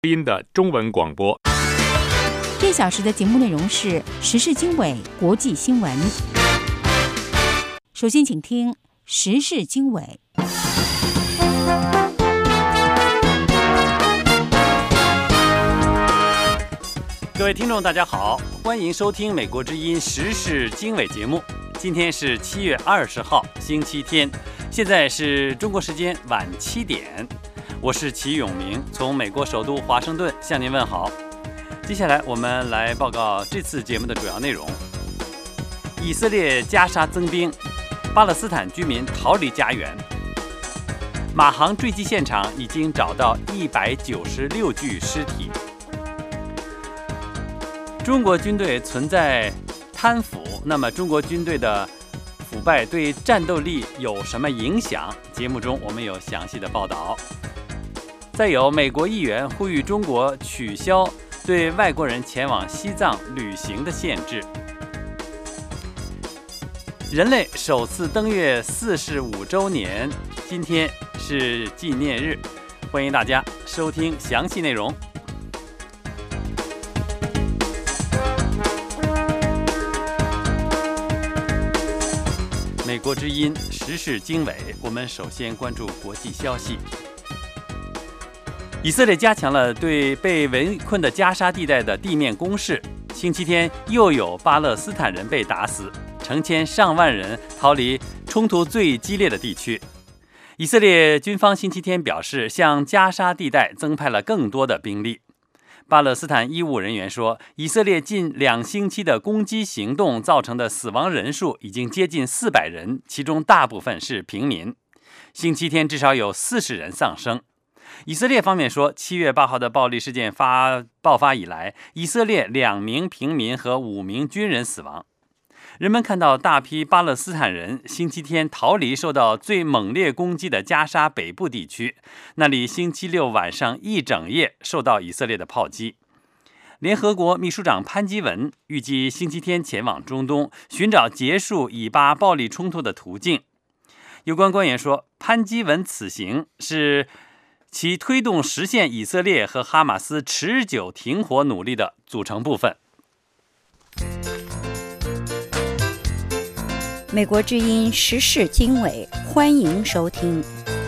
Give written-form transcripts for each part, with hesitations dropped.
音的中文广播。 这小时的节目内容是时事经纬、国际新闻。首先，请听时事经纬。 各位听众，大家好，欢迎收听美国之音时事经纬节目。今天是7月20号，星期天，现在是中国时间晚7点。我是齐永明，从美国首都华盛顿向您问好。接下来我们来报告这次节目的主要内容。以色列加沙增兵，巴勒斯坦居民逃离家园。马航坠机现场已经找到196具尸体。中国军队存在贪腐，那么中国军队的腐败对战斗力有什么影响？节目中我们有详细的报道。再有，美国议员呼吁中国取消对外国人前往西藏旅行的限制。人类首次登月45周年，今天是纪念日，欢迎大家收听详细内容。美国之音时事经纬，我们首先关注国际消息。以色列加强了对被围困的加沙地带的地面攻势。星期天又有巴勒斯坦人被打死，成千上万人逃离冲突最激烈的地区。以色列军方星期天表示，向加沙地带增派了更多的兵力。巴勒斯坦医务人员说，以色列近2星期的攻击行动造成的死亡人数已经接近400人，其中大部分是平民。星期天至少有40人丧生。以色列方面说，7月8号的暴力事件爆发以来，以色列2名平民和5名军人死亡。人们看到大批巴勒斯坦人星期天逃离受到最猛烈攻击的加沙北部地区，那里星期六晚上一整夜受到以色列的炮击。联合国秘书长潘基文预计星期天前往中东，寻找结束以巴暴力冲突的途径。有关官员说，潘基文此行是其推动实现以色列和哈马斯持久停火努力的组成部分。 美国之音时事经纬，欢迎收听。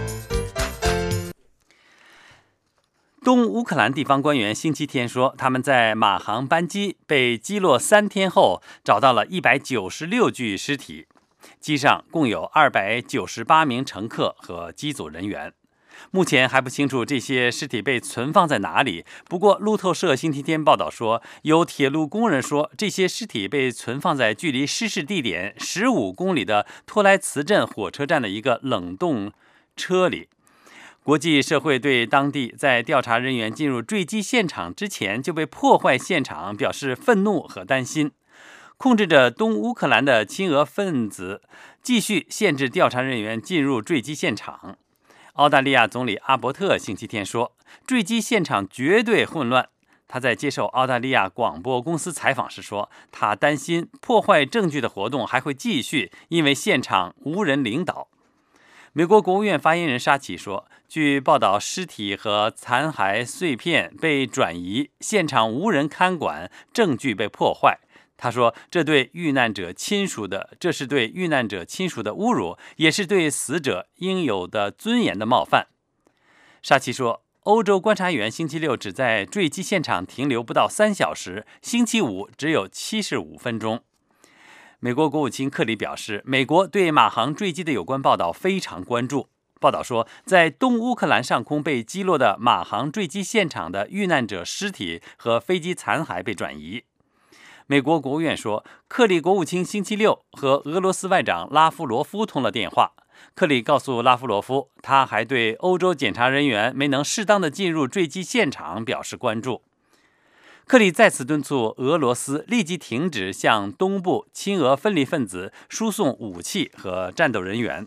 东乌克兰地方官员星期天说，他们在马航班机被击落3天后找到了196具尸体，机上共有298名乘客和机组人员。目前还不清楚这些尸体被存放在哪里，不过路透社星期天报道说，有铁路工人说，这些尸体被存放在距离失事地点15公里的托莱茨镇火车站的一个冷冻车里。国际社会对当地在调查人员进入坠机现场之前就被破坏现场表示愤怒和担心。控制着东乌克兰的亲俄分子继续限制调查人员进入坠机现场。澳大利亚总理阿伯特星期天说，坠机现场绝对混乱。他在接受澳大利亚广播公司采访时说，他担心破坏证据的活动还会继续，因为现场无人领导。美国国务院发言人沙奇说，据报道，尸体和残骸碎片被转移，现场无人看管，证据被破坏。他说，这是对遇难者亲属的侮辱，也是对死者应有的尊严的冒犯。沙奇说，欧洲观察员星期六只在坠机现场停留不到3小时，星期五只有75分钟。美国国务卿克里表示，美国对马航坠机的有关报道非常关注。报道说，在东乌克兰上空被击落的马航坠机现场的遇难者尸体和飞机残骸被转移。美国国务院说，克里国务卿星期六和俄罗斯外长拉夫罗夫通了电话。克里告诉拉夫罗夫，他还对欧洲检查人员没能适当的进入坠机现场表示关注。克里再次敦促俄罗斯立即停止向东部亲俄分离分子输送武器和战斗人员。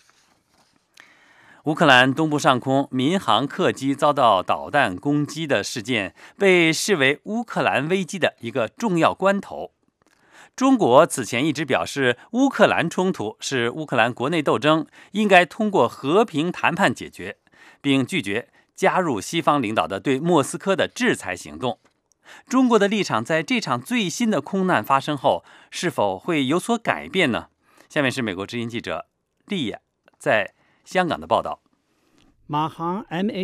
乌克兰东部上空民航客机遭到导弹攻击的事件被视为乌克兰危机的一个重要关头。中国此前一直表示，乌克兰冲突是乌克兰国内斗争，应该通过和平谈判解决，并拒绝加入西方领导的对莫斯科的制裁行动。中国的立场在这场最新的空难发生后，是否会有所改变呢？下面是美国之音记者丽亚在香港的报道。 马航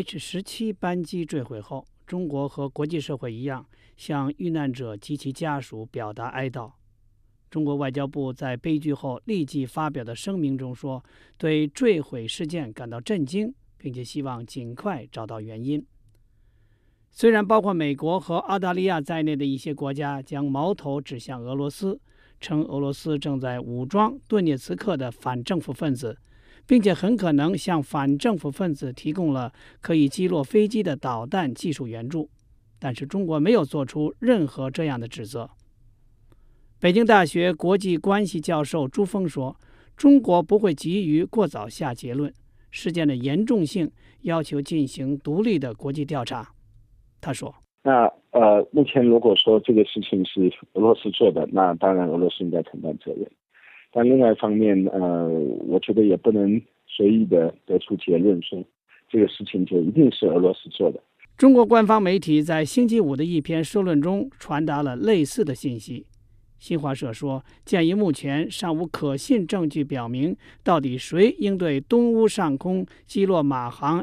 MH17 班机坠毁后，中国和国际社会一样，向遇难者及其家属表达哀悼。中国外交部在悲剧后立即发表的声明中说，对坠毁事件感到震惊，并且希望尽快找到原因。虽然包括美国和澳大利亚在内的一些国家将矛头指向俄罗斯，称俄罗斯正在武装顿涅茨克的反政府分子，并且很可能向反政府分子提供了可以击落飞机的导弹技术援助，但是中国没有做出任何这样的指责。北京大学国际关系教授朱峰说，中国不会急于过早下结论，事件的严重性要求进行独立的国际调查。他说， 目前如果说这个事情是俄罗斯做的，那当然俄罗斯应该承担责任。但另外一方面，我觉得也不能随意的得出结论说这个事情就一定是俄罗斯做的。 中国官方媒体在星期五的一篇社论中传达了类似的信息。新华社说，鉴于目前尚无可信证据表明到底谁应对东乌上空击落马航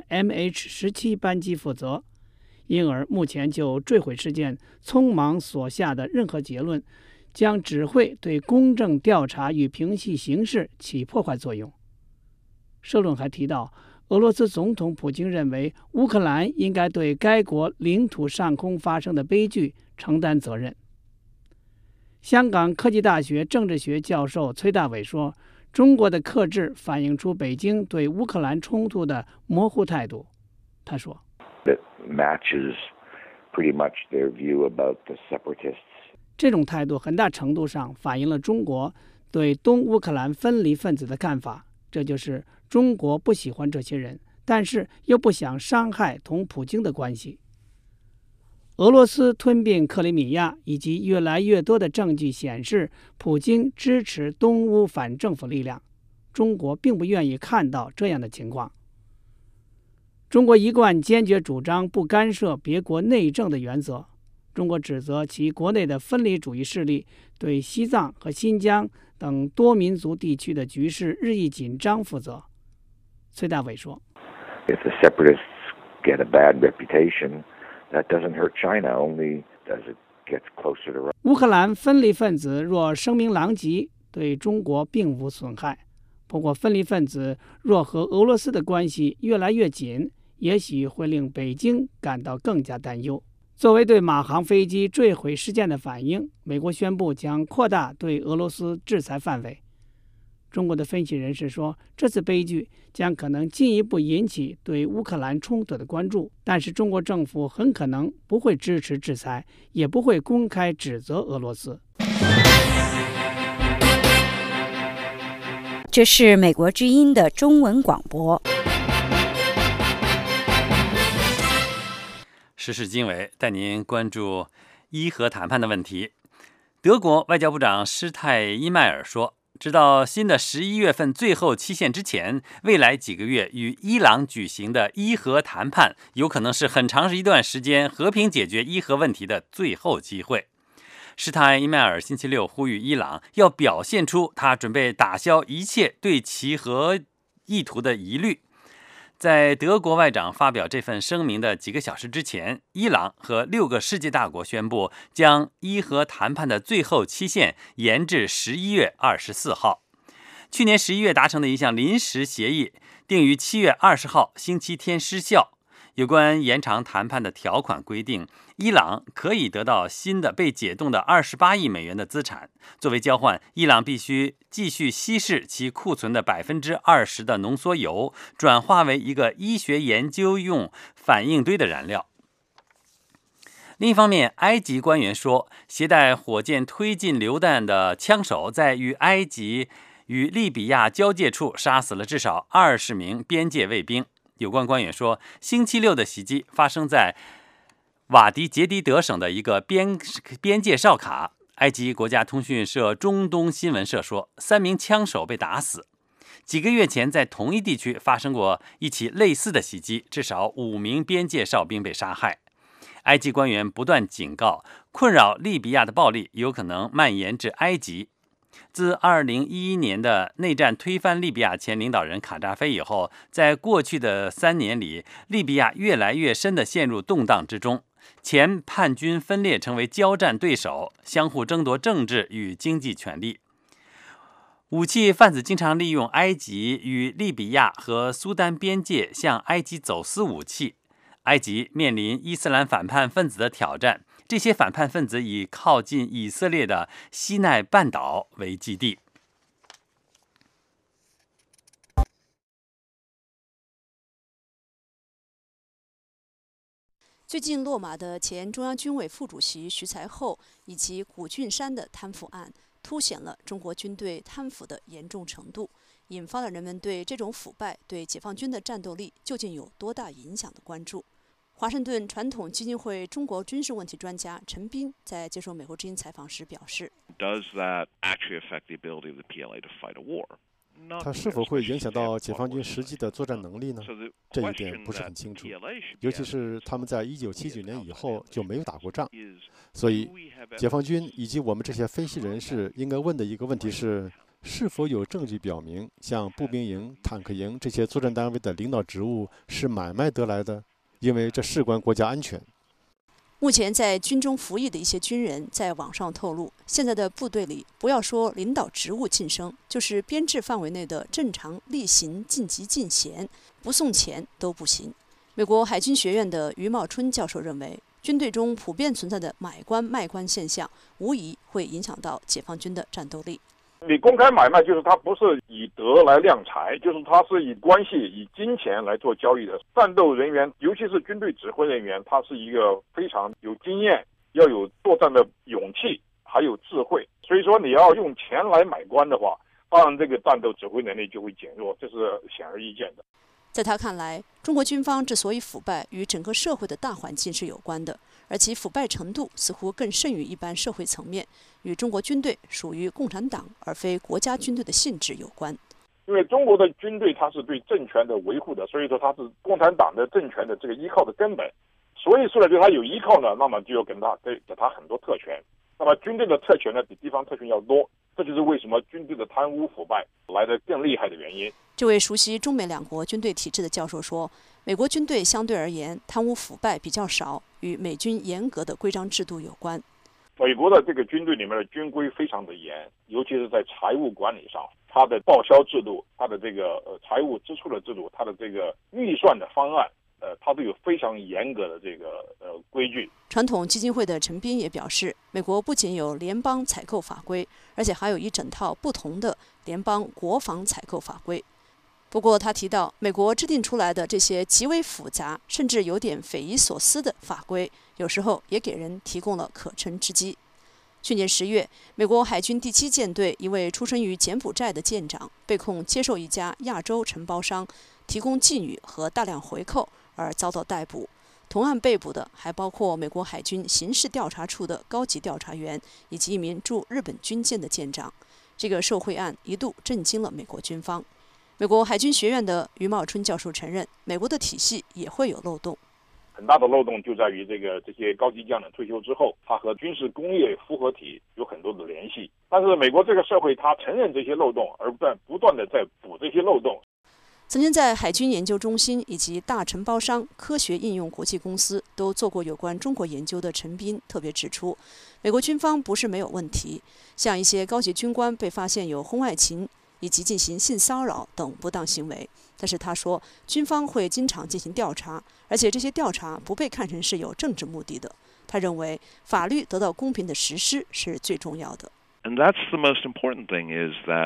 MH17 班机负责，因而目前就坠毁事件匆忙所下的任何结论将只会对公正调查与平息形势起破坏作用。社论还提到，俄罗斯总统普京认为乌克兰应该对该国领土上空发生的悲剧承担责任。香港科技大学政治学教授崔大伟说，中国的克制反映出北京对乌克兰冲突的模糊态度。他说， That matches pretty much their view about the separatists. 这种态度很大程度上反映了中国对东乌克兰分离分子的看法，这就是中国不喜欢这些人，但是又不想伤害同普京的关系。俄罗斯吞并克里米亚以及越来越多的证据显示，普京支持东乌反政府力量。中国并不愿意看到这样的情况。中国一贯坚决主张不干涉别国内政的原则。中国指责其国内的分离主义势力对西藏和新疆等多民族地区的局势日益紧张负责。崔大伟说， If the separatists get a bad reputation, that doesn't hurt China, only does it get closer to Russia. 乌克兰分离分子若声名狼藉，对中国并无损害。不过分离分子若和俄罗斯的关系越来越紧，也许会令北京感到更加担忧。作为对马航飞机坠毁事件的反应，美国宣布将扩大对俄罗斯制裁范围。中国的分析人士说，这次悲剧将可能进一步引起对乌克兰冲突的关注，但是中国政府很可能不会支持制裁，也不会公开指责俄罗斯。 这是美国之音的中文广播。 时事经纬带您关注伊核谈判的问题。德国外交部长施泰因迈尔说，直到新的11月份最后期限之前，未来几个月与伊朗举行的伊核谈判有可能是很长一段时间和平解决伊核问题的最后机会。施泰因迈尔星期六呼吁伊朗要表现出他准备打消一切对其核意图的疑虑。在德国外长发表这份声明的几个小时之前，伊朗和6个世界大国宣布将伊核谈判的最后期限延至11月24号。去年11月达成的一项临时协议定于7月20号星期天失效。有关延长谈判的条款规定，伊朗可以得到新的被解冻的28亿美元的资产，作为交换，伊朗必须继续稀释其库存的20%的浓缩铀，转化为一个医学研究用反应堆的燃料。另一方面，埃及官员说，携带火箭推进榴弹的枪手在与埃及与利比亚交界处杀死了至少20名边界卫兵。有关官员说，星期六的袭击发生在瓦迪杰迪德省的一个边界哨卡。埃及国家通讯社中东新闻社说，3名枪手被打死。 几个月前在同一地区发生过一起类似的袭击，至少5名边界哨兵被杀害。埃及官员不断警告，困扰利比亚的暴力有可能蔓延至埃及。自2011年的内战推翻利比亚前领导人卡扎菲以后，在过去的3年里，利比亚越来越深地陷入动荡之中。前叛军分裂成为交战对手，相互争夺政治与经济权利。武器贩子经常利用埃及与利比亚和苏丹边界向埃及走私武器。埃及面临伊斯兰反叛分子的挑战，这些反叛分子以靠近以色列的西奈半岛为基地。 最近落马的前中央军委副主席徐才厚以及古俊山的贪腐案，凸显了中国军队贪腐的严重程度，引发了人们对这种腐败对解放军的战斗力究竟有多大影响的关注。华盛顿传统基金会中国军事问题专家陈斌在接受美国之音采访时表示 ：“Does that actually affect the ability of the PLA to fight a war? 它是否会影响到解放军实际的作战能力呢？这一点不是很清楚，尤其是他们在1979年以后就没有打过仗。所以，解放军以及我们这些分析人士应该问的一个问题是：是否有证据表明，像步兵营、坦克营这些作战单位的领导职务是买卖得来的？因为这事关国家安全。” 目前在军中服役的一些军人在网上透露，现在的部队里不要说领导职务晋升，就是编制范围内的正常例行晋级进衔，不送钱都不行。美国海军学院的于茂春教授认为，军队中普遍存在的买官卖官现象，无疑会影响到解放军的战斗力。 你公开买卖，就是他不是以德来量财，就是他是以关系、以金钱来做交易的。战斗人员，尤其是军队指挥人员，他是一个非常有经验，要有作战的勇气，还有智慧。所以说，你要用钱来买官的话，当然这个战斗指挥能力就会减弱，这是显而易见的。 在他看来，中国军方之所以腐败，与整个社会的大环境是有关的，而其腐败程度似乎更甚于一般社会层面，与中国军队属于共产党而非国家军队的性质有关。 因为中国的军队它是对政权的维护的，所以说它是共产党的政权的这个依靠的根本。所以说呢，对它有依靠呢，那么就要给它很多特权。那么军队的特权呢，比地方特权要多，这就是为什么军队的贪污腐败来得更厉害的原因。 这位熟悉中美两国军队体制的教授说，美国军队相对而言贪污腐败比较少，与美军严格的规章制度有关。 美国的这个军队里面的军规非常的严，尤其是在财务管理上，它的报销制度，它的这个财务支出的制度，它的这个预算的方案，它都有非常严格的这个规矩。 传统基金会的陈斌也表示，美国不仅有联邦采购法规，而且还有一整套不同的联邦国防采购法规。不过他提到，美国制定出来的这些极为复杂，甚至有点匪夷所思的法规，有时候也给人提供了可乘之机。去年10月，美国海军第7舰队一位出生于柬埔寨的舰长被控接受一家亚洲承包商提供妓女和大量回扣而遭到逮捕。同案被捕的还包括美国海军刑事调查处的高级调查员以及一名驻日本军舰的舰长。这个受贿案一度震惊了美国军方。美国海军学院的于茂春教授承认，美国的体系也会有漏洞。 很大的漏洞就在于这些高级将领退休之后，他和军事工业复合体有很多的联系。但是美国这个社会，他承认这些漏洞，而不断的在补这些漏洞。 曾经在海军研究中心以及大承包商科学应用国际公司都做过有关中国研究的陈斌特别指出，美国军方不是没有问题，像一些高级军官被发现有婚外情以及进行性骚扰等不当行为，但是他说，军方会经常进行调查，而且这些调查不被看成是有政治目的的。他认为，法律得到公平的实施是最重要的。 And that's the most important thing is that,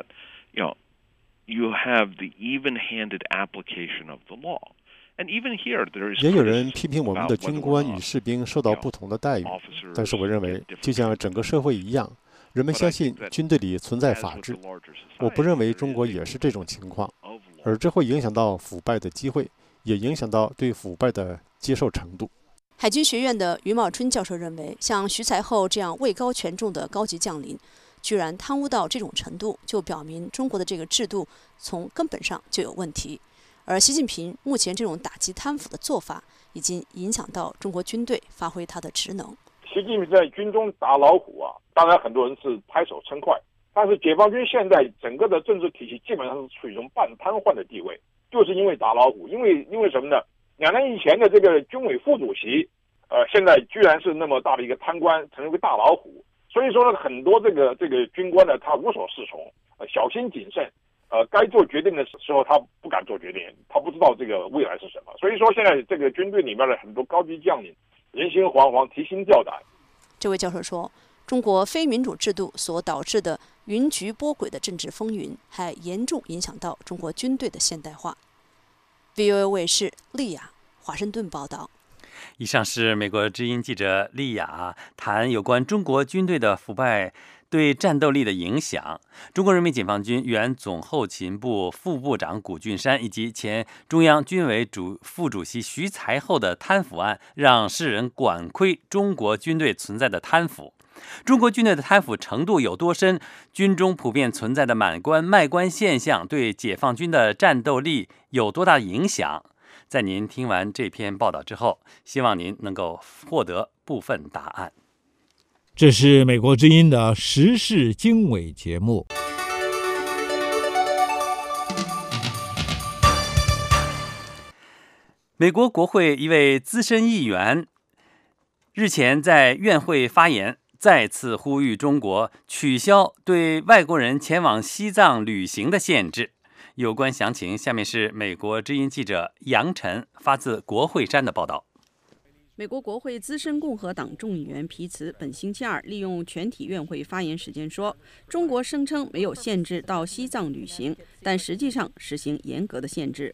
you have the even-handed application of the law. And even here, there is 也有人批评我们的军官与士兵受到不同的待遇，但是我认为，就像整个社会一样，人们相信军队里存在法治。我不认为中国也是这种情况，而这会影响到腐败的机会，也影响到对腐败的接受程度。 海军学院的于茂春教授认为，像徐才厚这样位高权重的高级将领， 居然贪污到这种程度，就表明中国的这个制度从根本上就有问题。而习近平目前这种打击贪腐的做法，已经影响到中国军队发挥它的职能。 习近平在军中打老虎啊，当然很多人是拍手称快，但是解放军现在整个的政治体系基本上是处于一种半瘫痪的地位，就是因为打老虎，因为什么呢？2年以前的这个军委副主席，现在居然是那么大的一个贪官，成为个大老虎。所以说呢，很多这个军官呢，他无所适从，小心谨慎，该做决定的时候他不敢做决定，他不知道这个未来是什么。所以说现在这个军队里面的很多高级将领人心惶惶，提心吊胆。 这位教授说，中国非民主制度所导致的云踞波诡的政治风云，还严重影响到中国军队的现代化。VOA 卫视丽雅华盛顿报道。 以上是美国之音记者丽雅谈有关中国军队的腐败对战斗力的影响。中国人民解放军原总后勤部副部长谷俊山以及前中央军委副主席徐才厚的贪腐案，让世人管窥中国军队存在的贪腐。中国军队的贪腐程度有多深？军中普遍存在的满官卖官现象对解放军的战斗力有多大影响？在您听完这篇报道之后，希望您能够获得部分答案。 这是美国之音的时事经纬节目。 美国国会一位资深议员日前在院会发言，再次呼吁中国取消对外国人前往西藏旅行的限制。有关详情，下面是美国之音记者杨晨发自国会山的报道。 美国国会资深共和党众议员皮茨本星期二利用全体院会发言时间说，中国声称没有限制到西藏旅行，但实际上实行严格的限制。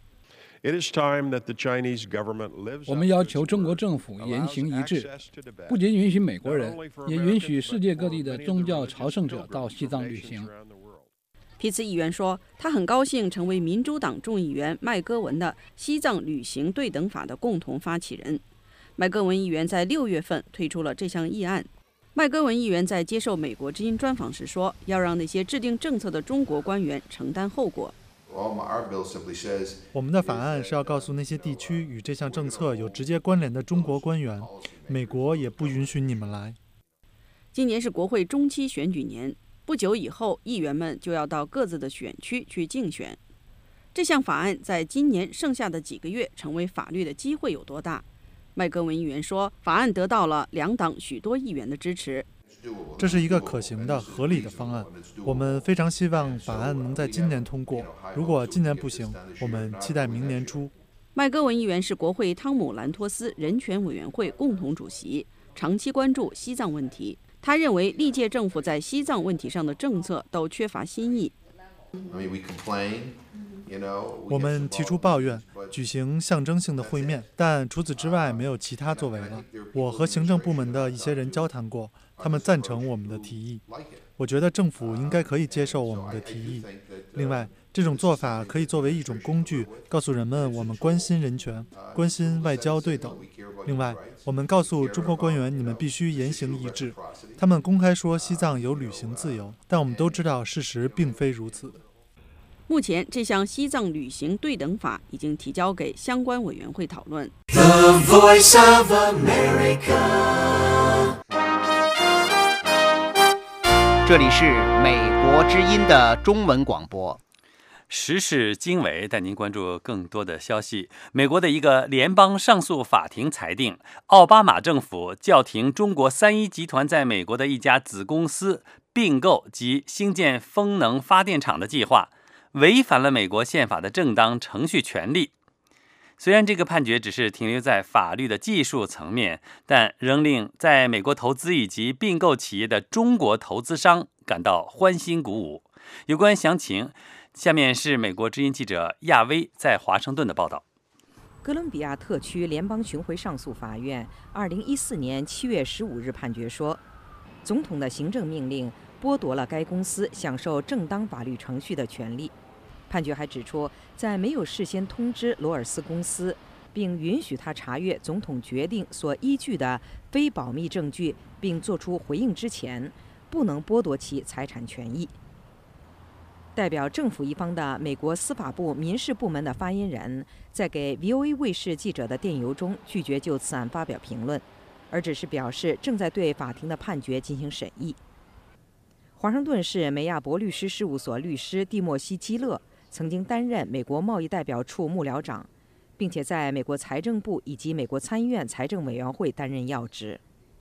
我们要求中国政府言行一致，不仅允许美国人，也允许世界各地的宗教朝圣者到西藏旅行。 皮茨议员说，他很高兴成为民主党众议员麦戈文的西藏旅行对等法的共同发起人。麦戈文议员在6月份推出了这项议案。麦戈文议员在接受美国之音专访时说，要让那些制定政策的中国官员承担后果。 我们的法案是要告诉那些地区与这项政策有直接关联的中国官员，美国也不允许你们来。 今年是国会中期选举年，不久以后，议员们就要到各自的选区去竞选。这项法案在今年剩下的几个月成为法律的机会有多大？麦戈文议员说，法案得到了两党许多议员的支持。 这是一个可行的、合理的方案。我们非常希望法案能在今年通过。如果今年不行，我们期待明年初。 麦戈文议员是国会汤姆·兰托斯人权委员会共同主席，长期关注西藏问题。他认为历届政府在西藏问题上的政策都缺乏新意。 我们提出抱怨，举行象征性的会面，但除此之外没有其他作为了。我和行政部门的一些人交谈过，他们赞成我们的提议。我觉得政府应该可以接受我们的提议。另外，这种做法可以作为一种工具，告诉人们我们关心人权，关心外交对等。另外，我们告诉中国官员，你们必须言行一致。他们公开说西藏有旅行自由，但我们都知道事实并非如此。 目前，这项西藏旅行对等法已经提交给相关委员会讨论。 The Voice of America。 这里是美国之音的中文广播。 时事经纬带您关注更多的消息。美国的一个联邦上诉法庭裁定，奥巴马政府叫停中国3一集团在美国的一家子公司并购及兴建风能发电厂的计划，违反了美国宪法的正当程序权利。虽然这个判决只是停留在法律的技术层面，但仍令在美国投资以及并购企业的中国投资商感到欢欣鼓舞。有关详情，下面是美国之音记者亚威在华盛顿的报道。 哥伦比亚特区联邦巡回上诉法院2014年7月15日判决说，总统的行政命令剥夺了该公司享受正当法律程序的权利。判决还指出，在没有事先通知罗尔斯公司，并允许他查阅总统决定所依据的非保密证据并作出回应之前， 不能剥夺其财产权益。代表政府一方的美国司法部民事部门的发言人在给 VOA 卫视记者的电邮中拒绝就此案发表评论，而只是表示正在对法庭的判决进行审议。华盛顿市梅亚伯律师事务所律师蒂莫西·基勒曾经担任美国贸易代表处幕僚长，并且在美国财政部以及美国参议院财政委员会担任要职。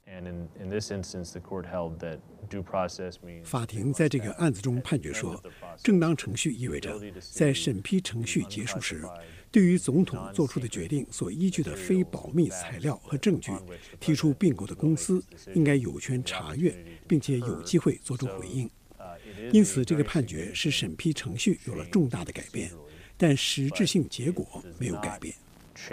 法庭在这个案子中判决说，正当程序意味着在审批程序结束时，对于总统做出的决定所依据的非保密材料和证据，提出并购的公司应该有权查阅，并且有机会做出回应。因此，这个判决使审批程序有了重大的改变，但实质性结果没有改变。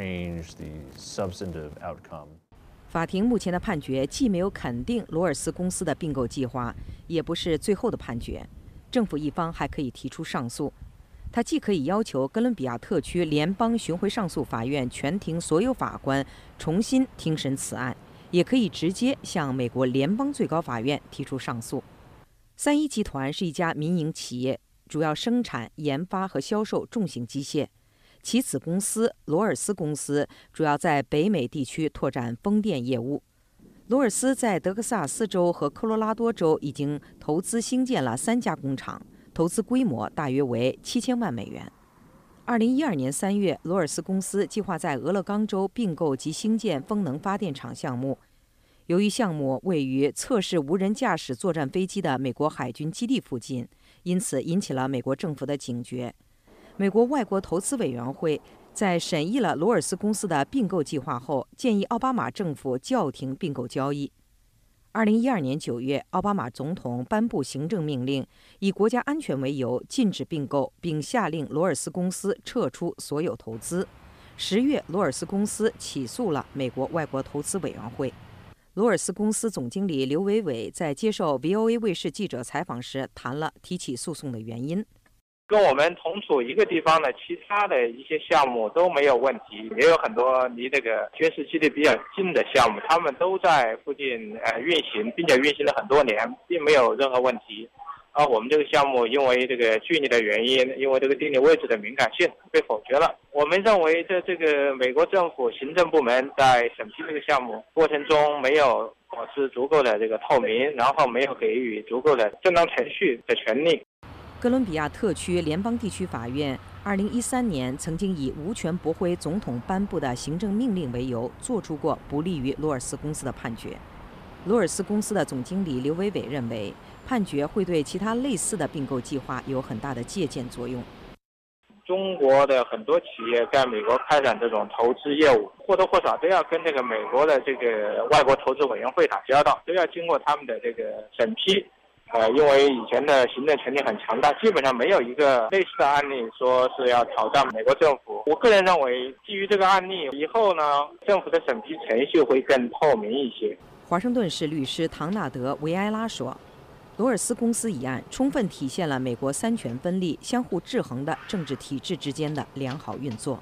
法庭目前的判决既没有肯定罗尔斯公司的并购计划，也不是最后的判决。政府一方还可以提出上诉，他既可以要求哥伦比亚特区联邦巡回上诉法院全庭所有法官重新听审此案，也可以直接向美国联邦最高法院提出上诉。3一集团是一家民营企业，主要生产、研发和销售重型机械。其子公司罗尔斯公司主要在北美地区拓展风电业务。罗尔斯在德克萨斯州和科罗拉多州已经投资兴建了3家工厂，投资规模大约为7000万美元。2012年3月，罗尔斯公司计划在俄勒冈州并购及兴建风能发电厂项目。由于项目位于测试无人驾驶作战飞机的美国海军基地附近，因此引起了美国政府的警觉。美国外国投资委员会在审议了罗尔斯公司的并购计划后，建议奥巴马政府叫停并购交易。2012年9月，奥巴马总统颁布行政命令，以国家安全为由禁止并购，并下令罗尔斯公司撤出所有投资。10月，罗尔斯公司起诉了美国外国投资委员会。罗尔斯公司总经理刘伟伟在接受 VOA 卫视记者采访时谈了提起诉讼的原因。 跟我们同处一个地方的其他的一些项目都没有问题，也有很多离这个军事基地比较近的项目，他们都在附近运行，并且运行了很多年，并没有任何问题。而我们这个项目因为这个距离的原因，因为这个地理位置的敏感性被否决了。我们认为这个美国政府行政部门在审批这个项目过程中没有保持足够的这个透明，然后没有给予足够的正当程序的权利。 哥伦比亚特区联邦地区法院2013年曾经以无权驳回总统颁布的行政命令为由，作出过不利于罗尔斯公司的判决。罗尔斯公司的总经理刘伟伟认为，判决会对其他类似的并购计划有很大的借鉴作用。 中国的很多企业在美国开展这种投资业务，或多或少都要跟这个美国的这个外国投资委员会打交道，都要经过他们的这个审批。因为以前的行政权力很强大，基本上没有一个类似的案例说是要挑战美国政府。我个人认为，基于这个案例以后呢，政府的审批程序会更透明一些。 华盛顿市律师唐纳德·维埃拉说，罗尔斯公司一案充分体现了美国三权分立、相互制衡的政治体制之间的良好运作。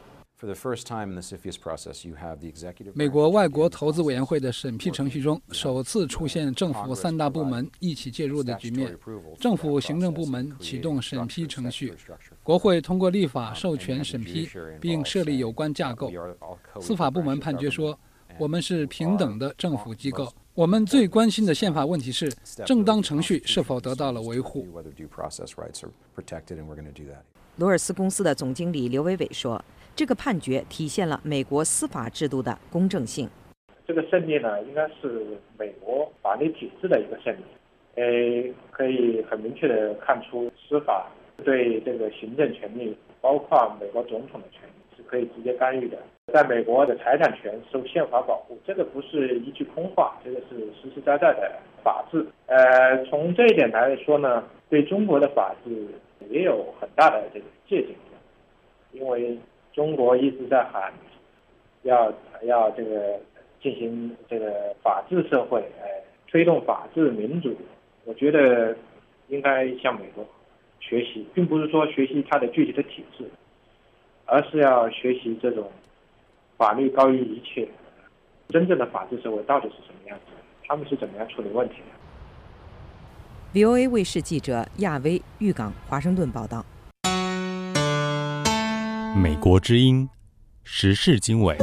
美国外国投资委员会的审批程序中，首次出现政府3大部门一起介入的局面。政府行政部门启动审批程序，国会通过立法授权审批，并设立有关架构。司法部门判决说，我们是平等的政府机构。我们最关心的宪法问题是，正当程序是否得到了维护。 罗尔斯公司的总经理刘伟伟说，这个判决体现了美国司法制度的公正性。 这个胜利呢，应该是美国法律体制的一个胜利。可以很明确的看出，司法对这个行政权力，包括美国总统的权力，是可以直接干预的。在美国的财产权受宪法保护，这个不是一句空话，这个是实实在在的法治。从这一点来说呢，对中国的法治也有很大的这个借鉴，因为中国一直在喊要这个进行这个法治社会，推动法治民主。我觉得应该向美国学习，并不是说学习它的具体的体制，而是要学习这种法律高于一切，真正的法治社会到底是什么样子，他们是怎么样处理问题的。 VOA 卫视记者亚威玉港华盛顿报道。 美国之音时事经纬。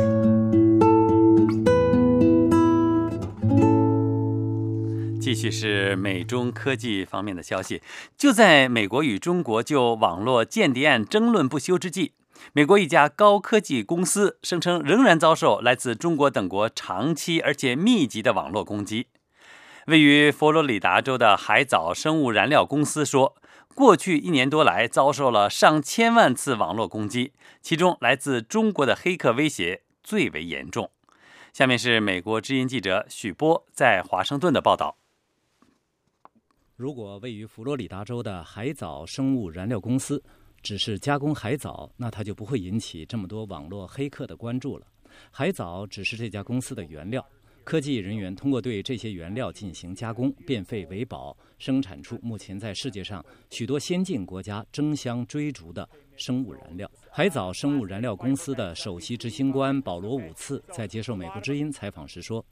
继续是美中科技方面的消息。就在美国与中国就网络间谍案争论不休之际，美国一家高科技公司声称仍然遭受来自中国等国长期而且密集的网络攻击。位于佛罗里达州的海藻生物燃料公司说，过去1年多来遭受了上千万次网络攻击，其中来自中国的黑客威胁最为严重。下面是美国之音记者许波在华盛顿的报道。 如果位于佛罗里达州的海藻生物燃料公司只是加工海藻，那它就不会引起这么多网络黑客的关注了。海藻只是这家公司的原料，科技人员通过对这些原料进行加工，变废为宝，生产出目前在世界上许多先进国家争相追逐的生物燃料。海藻生物燃料公司的首席执行官保罗·伍茨在接受美国之音采访时说，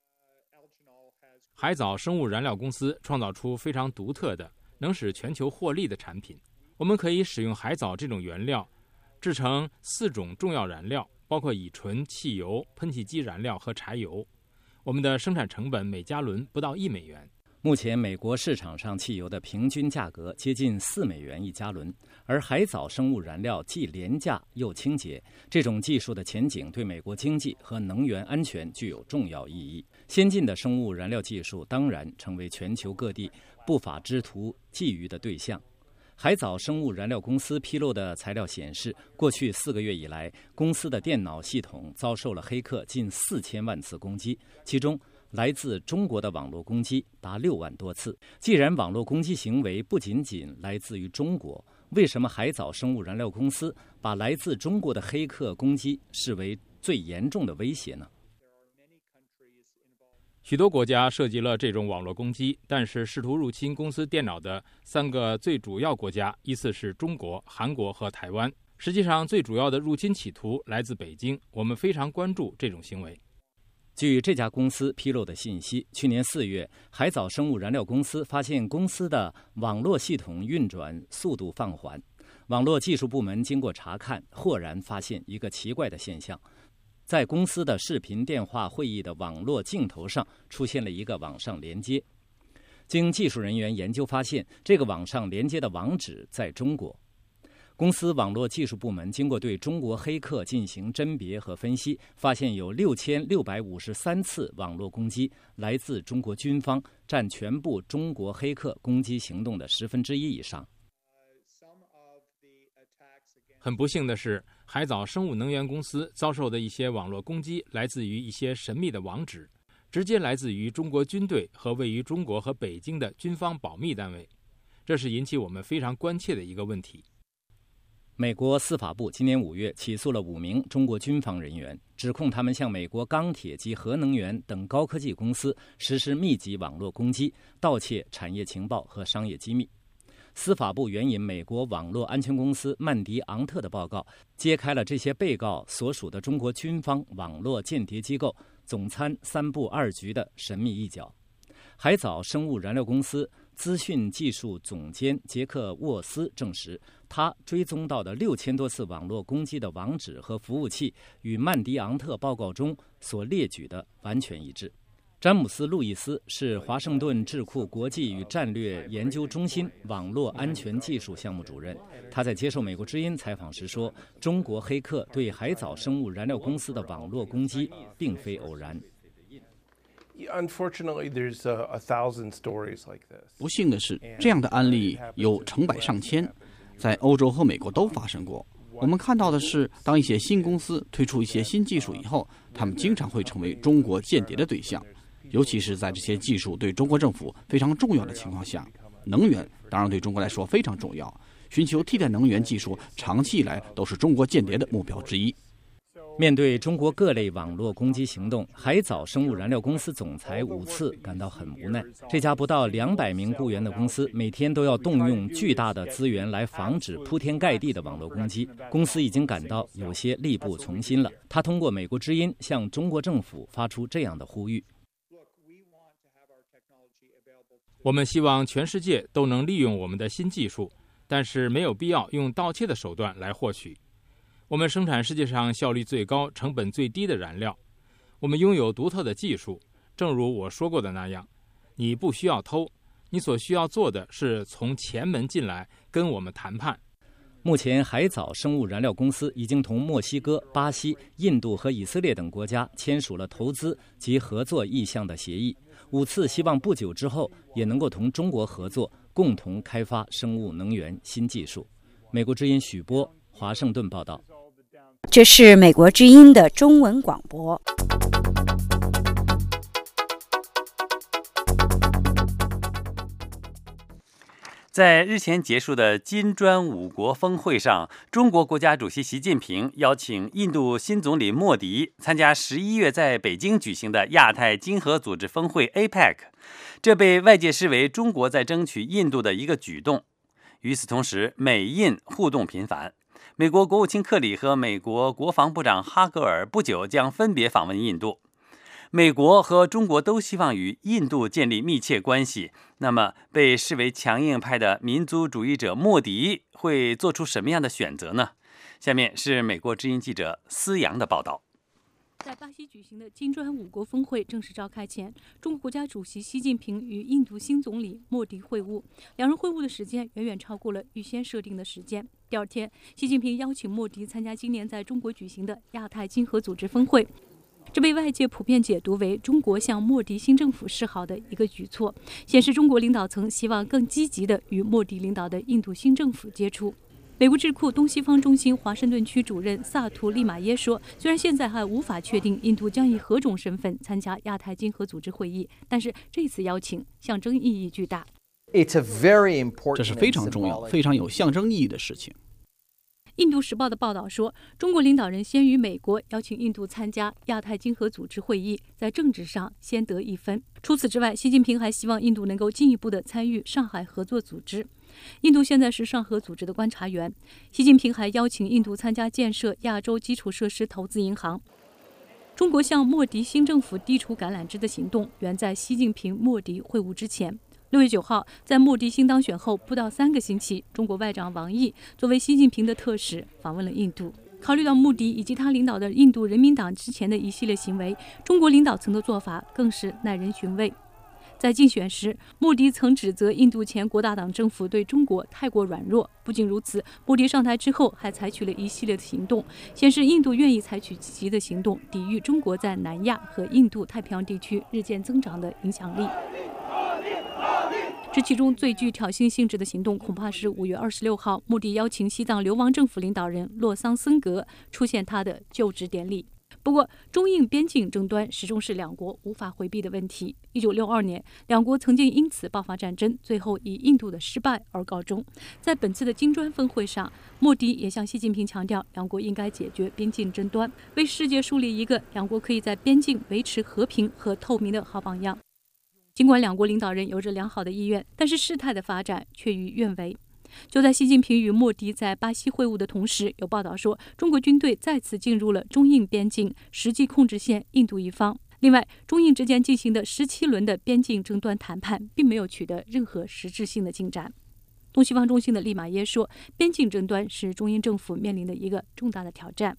海藻生物燃料公司创造出非常独特的能使全球获利的产品。我们可以使用海藻这种原料制成4种重要燃料，包括乙醇、汽油、喷气机燃料和柴油。我们的生产成本每加仑不到1美元。 目前美国市场上汽油的平均价格接近4美元1加仑，而海藻生物燃料既廉价又清洁，这种技术的前景对美国经济和能源安全具有重要意义。先进的生物燃料技术当然成为全球各地不法之徒觊觎的对象。海藻生物燃料公司披露的材料显示，过去4个月以来，公司的电脑系统遭受了黑客近4000万次攻击，其中来自中国的网络攻击达6万多次。既然网络攻击行为不仅仅来自于中国，为什么海藻生物燃料公司把来自中国的黑客攻击视为最严重的威胁呢？ 许多国家涉及了这种网络攻击，但是试图入侵公司电脑的3个最主要国家依次是中国、韩国和台湾。实际上，最主要的入侵企图来自北京，我们非常关注这种行为。 据这家公司披露的信息，去年4月，海藻生物燃料公司发现公司的网络系统运转速度放缓。网络技术部门经过查看，豁然发现一个奇怪的现象。在公司的视频电话会议的网络镜头上出现了一个网上连接。经技术人员研究发现，这个网上连接的网址在中国。公司网络技术部门经过对中国黑客进行甄别和分析，发现有6653次网络攻击来自中国军方，占全部中国黑客攻击行动的1/10以上。 很不幸的是，海藻生物能源公司遭受的一些网络攻击来自于一些神秘的网址，直接来自于中国军队和位于中国和北京的军方保密单位，这是引起我们非常关切的一个问题。 美国司法部今年5月起诉了5名中国军方人员，指控他们向美国钢铁及核能源等高科技公司实施密集网络攻击，盗窃产业情报和商业机密。司法部援引美国网络安全公司曼迪昂特的报告，揭开了这些被告所属的中国军方网络间谍机构总参3部2局的神秘一角。海藻生物燃料公司资讯技术总监杰克沃斯证实，他追踪到的6000多次网络攻击的网址和服务器与曼迪昂特报告中所列举的完全一致。詹姆斯·路易斯是华盛顿智库国际与战略研究中心网络安全技术项目主任。他在接受美国之音采访时说，中国黑客对海藻生物燃料公司的网络攻击并非偶然。 不幸的是，这样的案例有成百上千，在欧洲和美国都发生过。我们看到的是，当一些新公司推出一些新技术以后，他们经常会成为中国间谍的对象。尤其是在这些技术对中国政府非常重要的情况下，能源当然对中国来说非常重要，寻求替代能源技术长期以来都是中国间谍的目标之一。 面对中国各类网络攻击行动，海藻生物燃料公司总裁伍茨感到很无奈。这家不到200名雇员的公司，每天都要动用巨大的资源来防止铺天盖地的网络攻击。公司已经感到有些力不从心了。他通过美国之音向中国政府发出这样的呼吁： 我们希望全世界都能利用我们的新技术，但是没有必要用盗窃的手段来获取。我们生产世界上效率最高、成本最低的燃料。我们拥有独特的技术，正如我说过的那样，你不需要偷，你所需要做的是从前门进来跟我们谈判。 目前，海藻生物燃料公司已经同墨西哥、巴西、印度和以色列等国家签署了投资及合作意向的协议。5次希望不久之后也能够同中国合作，共同开发生物能源新技术。美国之音许波，华盛顿报道。 这是美国之音的中文广播。 在日前结束的金砖5国峰会上，中国国家主席习近平邀请印度新总理莫迪参加11月在北京举行的亚太经合组织峰会 APEC， 这被外界视为中国在争取印度的一个举动。与此同时，美印互动频繁。美国国务卿克里和美国国防部长哈格尔不久将分别访问印度。美国和中国都希望与印度建立密切关系，那么被视为强硬派的民族主义者莫迪会做出什么样的选择呢？下面是美国之音记者思阳的报道。 在巴西举行的金砖5国峰会正式召开前，中国国家主席习近平与印度新总理莫迪会晤，两人会晤的时间远远超过了预先设定的时间。第二天，习近平邀请莫迪参加今年在中国举行的亚太经合组织峰会。这被外界普遍解读为中国向莫迪新政府示好的一个举措，显示中国领导层希望更积极地与莫迪领导的印度新政府接触。美国智库东西方中心华盛顿区主任萨图利马耶说，虽然现在还无法确定印度将以何种身份参加亚太经合组织会议，但是这次邀请象征意义巨大。 这是非常重要、非常有象征意义的事情。 印度时报的报道说，中国领导人先于美国邀请印度参加亚太经合组织会议，在政治上先得一分。除此之外，习近平还希望印度能够进一步的参与上海合作组织。印度现在是上合组织的观察员。习近平还邀请印度参加建设亚洲基础设施投资银行。中国向莫迪新政府递出橄榄枝的行动，原在习近平莫迪会晤之前。6月9号，在莫迪新当选后不到3个星期，中国外长王毅作为习近平的特使访问了印度。考虑到莫迪以及他领导的印度人民党之前的一系列行为，中国领导层的做法更是耐人寻味。在竞选时，莫迪曾指责印度前国大党政府对中国太过软弱。不仅如此，莫迪上台之后还采取了一系列的行动，显示印度愿意采取积极的行动，抵御中国在南亚和印度太平洋地区日渐增长的影响力。这其中最具挑衅性质的行动，恐怕是5月26号，莫迪邀请西藏流亡政府领导人洛桑森格出现他的就职典礼。不过，中印边境争端始终是两国无法回避的问题。1962年，两国曾经因此爆发战争，最后以印度的失败而告终。在本次的金砖峰会上，莫迪也向习近平强调，两国应该解决边境争端，为世界树立一个两国可以在边境维持和平和透明的好榜样。尽管两国领导人有着良好的意愿，但是事态的发展却与愿违。就在习近平与莫迪在巴西会晤的同时，有报道说，中国军队再次进入了中印边境实际控制线印度一方。另外，中印之间进行的17轮的边境争端谈判并没有取得任何实质性的进展。东西方中心的利马耶说，边境争端是中印政府面临的一个重大的挑战。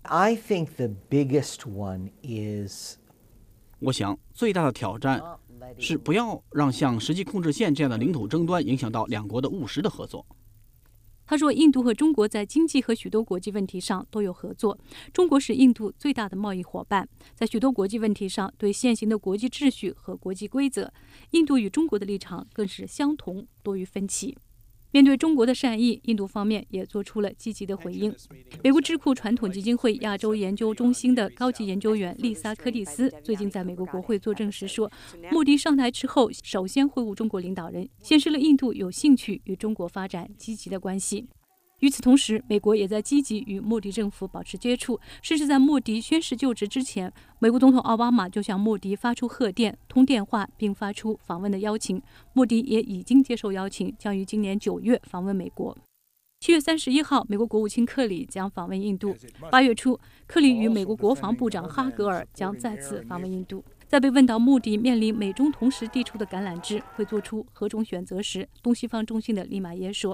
我想，最大的挑战是不要让像实际控制线这样的领土争端影响到两国的务实的合作。 他说，印度和中国在经济和许多国际问题上都有合作。中国是印度最大的贸易伙伴，在许多国际问题上，对现行的国际秩序和国际规则，印度与中国的立场更是相同多于分歧。面对中国的善意，印度方面也做出了积极的回应。美国智库传统基金会亚洲研究中心的高级研究员丽萨·柯蒂斯最近在美国国会作证时说，莫迪上台之后首先会晤中国领导人，显示了印度有兴趣与中国发展积极的关系。与此同时，美国也在积极与莫迪政府保持接触，甚至在莫迪宣誓就职之前，美国总统奥巴马就向莫迪发出贺电、通电话，并发出访问的邀请。莫迪也已经接受邀请，将于今年9月访问美国。7月31号，美国国务卿克里将访问印度。8月初，克里与美国国防部长哈格尔将再次访问印度。 在被问到目的面临美中同时递出的橄榄枝会做出何种选择时，东西方中心的利马耶说：“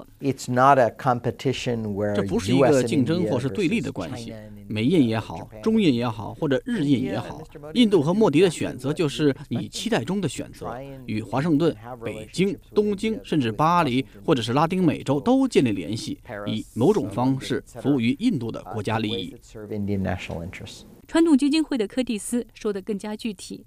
这不是一个竞争或是对立的关系。美印也好，中印也好，或者日印也好，印度和莫迪的选择就是你期待中的选择，与华盛顿、北京、东京，甚至巴黎或者是拉丁美洲都建立联系，以某种方式服务于印度的国家利益。” 传统基金会的柯蒂斯说得更加具体。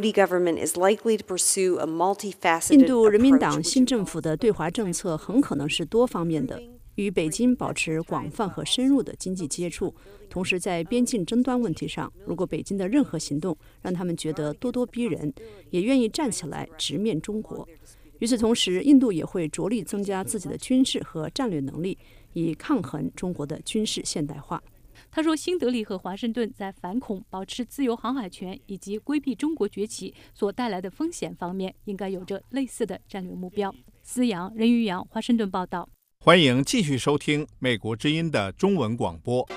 印度人民党新政府的对华政策很可能是多方面的，与北京保持广泛和深入的经济接触，同时在边境争端问题上，如果北京的任何行动让他们觉得咄咄逼人，也愿意站起来直面中国。与此同时，印度也会着力增加自己的军事和战略能力，以抗衡中国的军事现代化。 他说，新德里和华盛顿在反恐、保持自由航海权以及规避中国崛起所带来的风险方面，应该有着类似的战略目标。思阳、任玉阳，华盛顿报道。 欢迎继续收听美国之音的中文广播。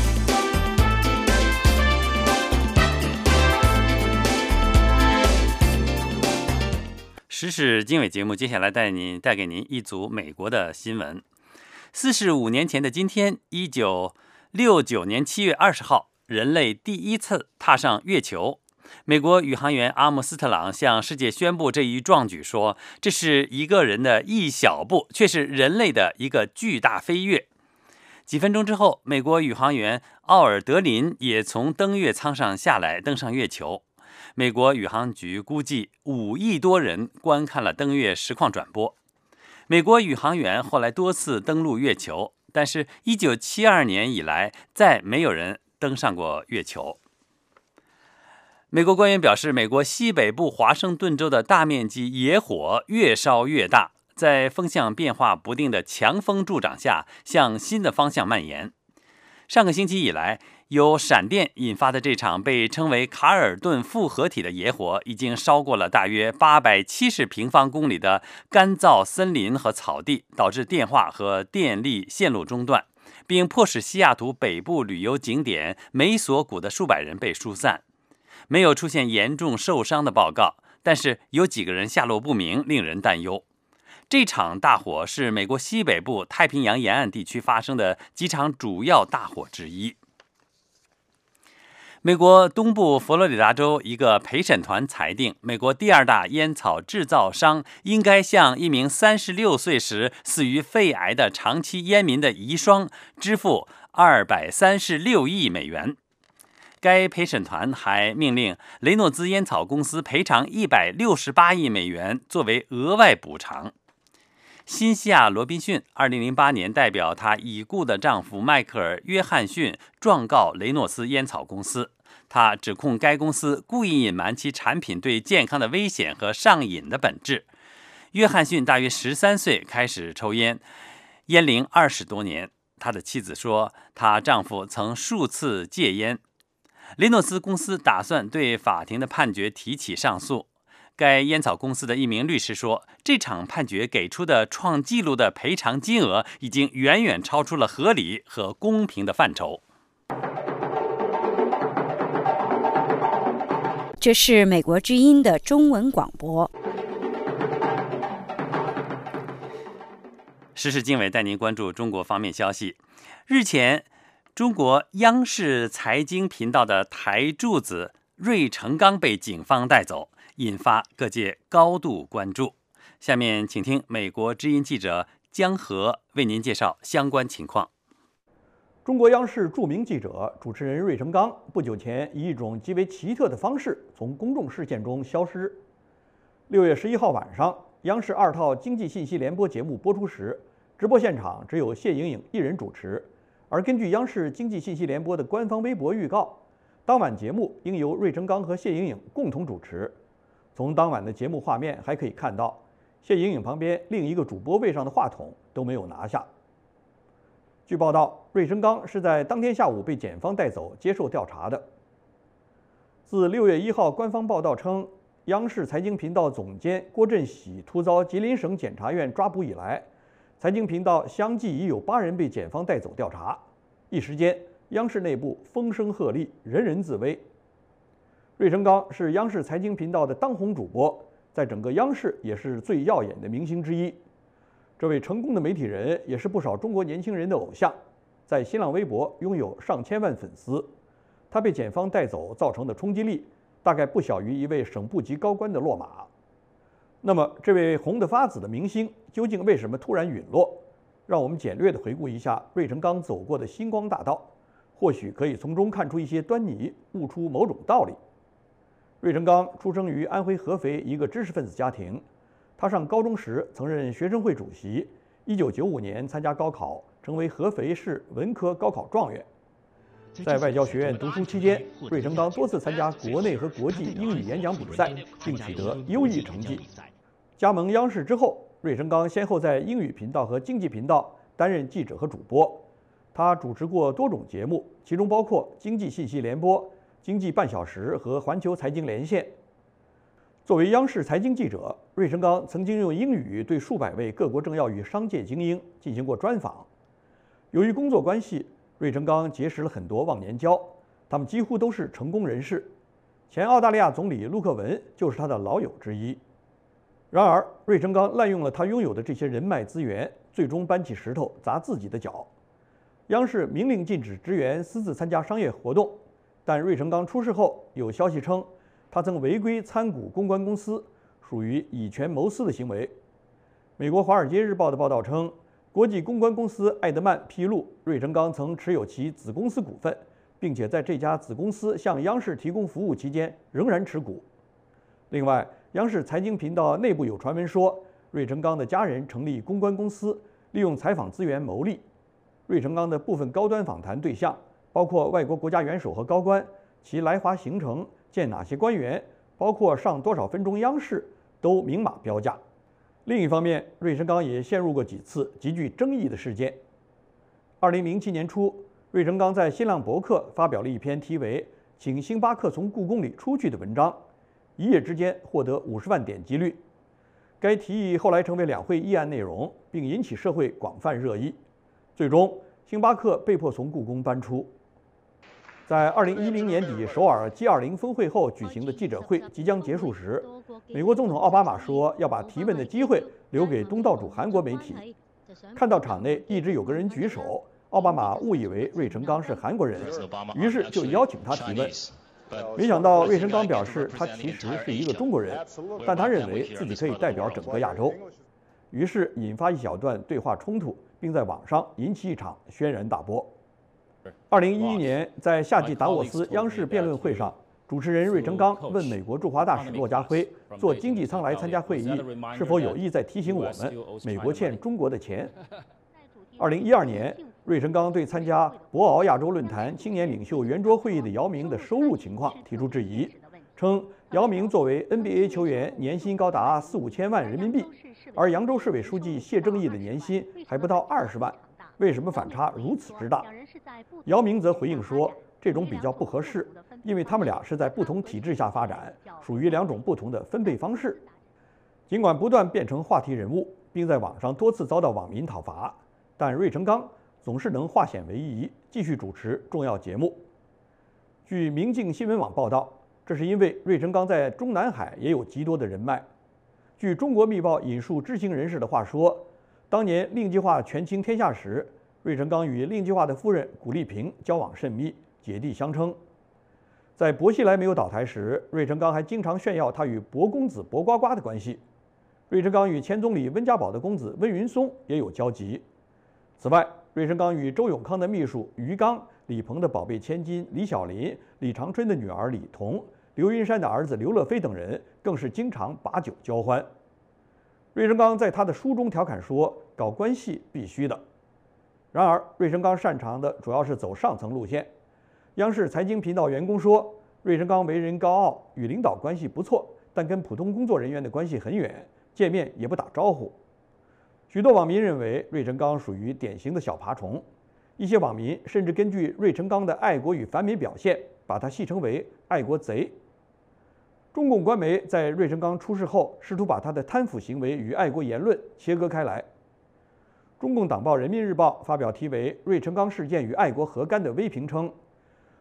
时事经纬节目接下来带给您一组美国的新闻。45年前的今天，1969年7月20号，人类第一次踏上月球。美国宇航员阿姆斯特朗向世界宣布这一壮举，说这是一个人的一小步，却是人类的一个巨大飞跃。几分钟之后，美国宇航员奥尔德林也从登月舱上下来，登上月球。美国宇航局估计5亿多人观看了登月实况转播。美国宇航员后来多次登陆月球，但是1972年以来再没有人登上过月球。美国官员表示，美国西北部华盛顿州的大面积野火越烧越大，在风向变化不定的强风助长下向新的方向蔓延。上个星期以来，由闪电引发的这场被称为卡尔顿复合体的野火已经烧过了大约870平方公里的干燥森林和草地，导致电话和电力线路中断，并迫使西雅图北部旅游景点梅索谷的数百人被疏散。没有出现严重受伤的报告，但是有几个人下落不明，令人担忧。这场大火是美国西北部太平洋沿岸地区发生的几场主要大火之一。美国东部佛罗里达州一个陪审团裁定，美国第2大烟草制造商应该向一名36岁时死于肺癌的长期烟民的遗孀支付236亿美元。该陪审团还命令雷诺兹烟草公司赔偿168亿美元作为额外补偿。辛西亚·罗宾逊2008年代表她已故的丈夫迈克尔·约翰逊状告雷诺兹烟草公司，他指控该公司故意隐瞒其产品对健康的危险和上瘾的本质。约翰逊大约13岁开始抽烟，烟龄20多年。他的妻子说，她丈夫曾数次戒烟。雷诺兹公司打算对法庭的判决提起上诉。该烟草公司的一名律师说，这场判决给出的创纪录的赔偿金额已经远远超出了合理和公平的范畴。 这是美国之音的中文广播。 时事经纬带您关注中国方面消息。日前，中国央视财经频道的台柱子芮成钢被警方带走，引发各界高度关注。下面请听美国之音记者江河为您介绍相关情况。 中国央视著名记者、主持人芮成钢不久前以一种极为奇特的方式从公众视线中消失。6月11号晚上，央视2套经济信息联播节目播出时，直播现场只有谢颖颖一人主持。而根据央视经济信息联播的官方微博预告，当晚节目应由芮成钢和谢颖颖共同主持。从当晚的节目画面还可以看到，谢颖颖旁边另一个主播位上的话筒都没有拿下。据报道，芮成钢是在当天下午被检方带走接受调查的。自6月1号官方报道称，央视财经频道总监郭振喜突遭吉林省检察院抓捕以来，财经频道相继已有8人被检方带走调查。一时间，央视内部风声鹤唳，人人自危。 芮成钢是央视财经频道的当红主播，在整个央视也是最耀眼的明星之一。这位成功的媒体人也是不少中国年轻人的偶像，在新浪微博拥有上千万粉丝。他被检方带走造成的冲击力，大概不小于一位省部级高官的落马。那么，这位红得发紫的明星究竟为什么突然陨落？让我们简略地回顾一下芮成钢走过的星光大道，或许可以从中看出一些端倪，悟出某种道理。芮成钢出生于安徽合肥一个知识分子家庭，他上高中时曾任学生会主席，1995年参加高考，成为合肥市文科高考状元。在外交学院读书期间，芮成钢多次参加国内和国际英语演讲比赛，并取得优异成绩。加盟央视之后，芮成钢先后在英语频道和经济频道担任记者和主播。他主持过多种节目，其中包括经济信息联播、经济半小时和环球财经连线。作为央视财经记者，芮成钢曾经用英语对数百位各国政要与商界精英进行过专访。由于工作关系，芮成钢结识了很多忘年交，他们几乎都是成功人士。前澳大利亚总理陆克文就是他的老友之一。然而，芮成钢滥用了他拥有的这些人脉资源，最终搬起石头砸自己的脚。央视明令禁止职员私自参加商业活动，但芮成钢出事后，有消息称他曾违规参股公关公司，属于以权谋私的行为。美国《华尔街日报》的报道称，国际公关公司艾德曼披露，芮成钢曾持有其子公司股份，并且在这家子公司向央视提供服务期间仍然持股。另外，央视财经频道内部有传闻说，芮成钢的家人成立公关公司，利用采访资源牟利。芮成钢的部分高端访谈对象，包括外国国家元首和高官，其来华行程、见哪些官员，包括上多少分钟央视，都明码标价。另一方面，芮成钢也陷入过几次极具争议的事件。2007年初，芮成钢在新浪博客发表了一篇题为《请星巴克从故宫里出去》的文章，一夜之间获得50万点击率。该提议后来成为两会议案内容，并引起社会广泛热议。最终，星巴克被迫从故宫搬出。在2010年底首尔 G20 峰会后举行的记者会即将结束时，美国总统奥巴马说要把提问的机会留给东道主韩国媒体。看到场内一直有个人举手，奥巴马误以为芮成钢是韩国人，于是就邀请他提问。没想到芮成钢表示他其实是一个中国人，但他认为自己可以代表整个亚洲，于是引发一小段对话冲突，并在网上引起一场轩然大波。2011年，在夏季达沃斯央视辩论会上，主持人芮成钢问美国驻华大使骆家辉坐经济舱来参加会议，是否有意在提醒我们美国欠中国的钱。2012年，芮成钢对参加博鳌亚洲论坛青年领袖圆桌会议的姚明的收入情况提出质疑，称姚明作为 NBA 球员年薪高达4-5千万人民币，而扬州市委书记谢正义的年薪还不到20万，为什么反差如此之大？姚明则回应说，这种比较不合适，因为他们俩是在不同体制下发展，属于两种不同的分配方式。尽管不断变成话题人物，并在网上多次遭到网民讨伐，但芮成钢总是能化险为夷，继续主持重要节目。据明镜新闻网报道，这是因为芮成钢在中南海也有极多的人脉。据中国密报引述知情人士的话说，当年令计划权倾天下时，芮成钢与令计划的夫人古丽萍交往甚密，姐弟相称。在薄熙来没有倒台时，芮成钢还经常炫耀他与薄公子薄瓜瓜的关系。芮成钢与前总理温家宝的公子温云松也有交集。此外，芮成钢与周永康的秘书于刚、李鹏的宝贝千金李小林、李长春的女儿李彤、刘云山的儿子刘乐飞等人更是经常把酒交欢。芮成钢在他的书中调侃说，搞关系必须的。然而，芮成钢擅长的主要是走上层路线。央视财经频道员工说，芮成钢为人高傲，与领导关系不错，但跟普通工作人员的关系很远，见面也不打招呼。许多网民认为芮成钢属于典型的小爬虫，一些网民甚至根据芮成钢的爱国与反美表现，把他戏称为爱国贼。中共官媒在芮成钢出事后，试图把他的贪腐行为与爱国言论切割开来。中共党报《人民日报》发表题为《芮成钢事件与爱国何干》的微评称，